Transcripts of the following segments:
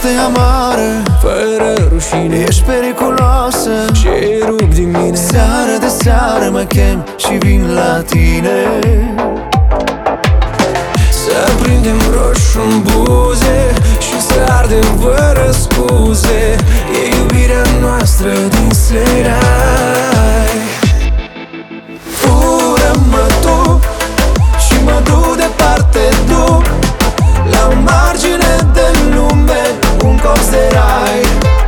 dragoste amară, fără rușine, ești periculoasă și rup din mine. Seară de seară mă chem și vin la tine. Să prindem roșu în buze și să ardem fără scuze. E iubirea noastră din serai. Fură-mă tu și mă du departe tu, la o margine de lume, un colț de rai.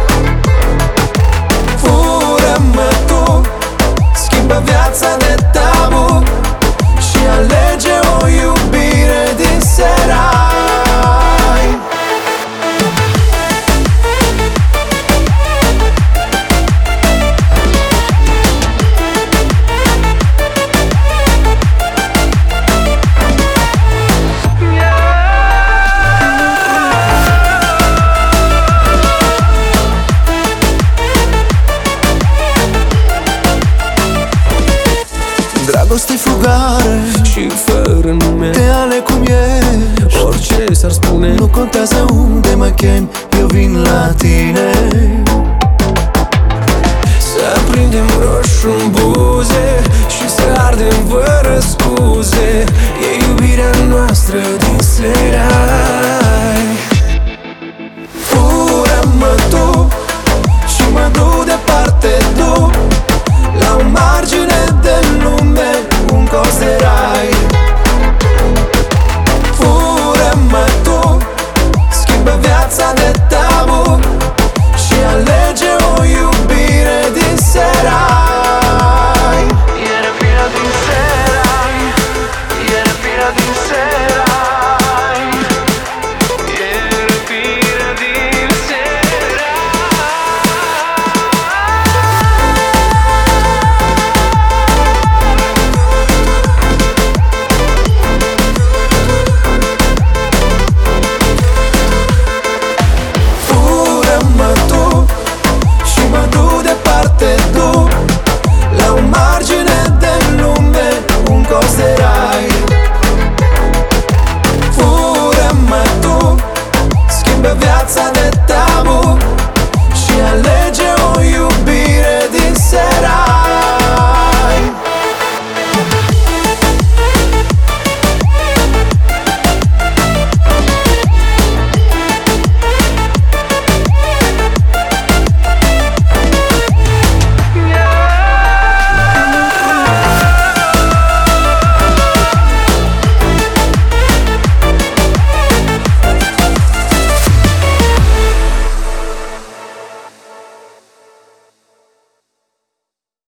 Fură-mă tu, schimbă viața de tabu și alege o iubire din serai. Dragoste fugare Și fără nume, te aleg cum ești. orice s-ar spune, Nu contează unde mă chem, eu vin la tine. să prindem roșu în buze și să ardem fără scuze. E iubirea noastră din serai. Fură-mă tu și mă du departe tu, la o margine de lume, un colț de rai. Fură-mă tu, schimbă viața de